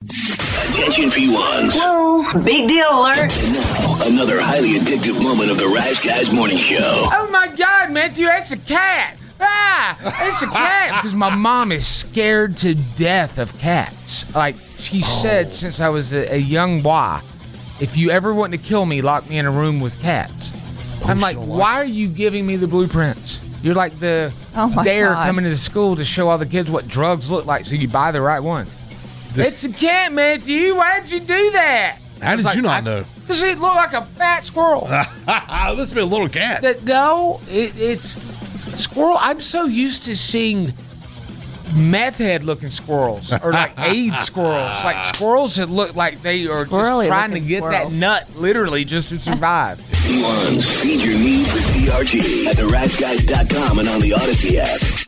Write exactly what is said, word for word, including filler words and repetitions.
Attention P ones. Whoa, big deal alert. And now, another highly addictive moment of the Rise Guys Morning Show. Oh my God, Matthew, that's a cat. Ah, it's a cat. Because my mom is scared to death of cats. Like she said since I was a, a young boy, if you ever want to kill me, lock me in a room with cats. I'm like, why are you giving me the blueprints? You're like the Oh my dare God. coming into school to show all the kids what drugs look like so you buy the right one. It's a cat, Matthew. Why'd you do that? How did you not know? Because it looked like a fat squirrel. This be a little cat. That, no, it, it's squirrel. I'm so used to seeing meth head looking squirrels or like AIDS squirrels, like squirrels that look like they are Squirrely just trying to looking get squirrels. that nut literally just to survive. P ones, feed your need for P R G at the rise guys dot com and on the Odyssey app.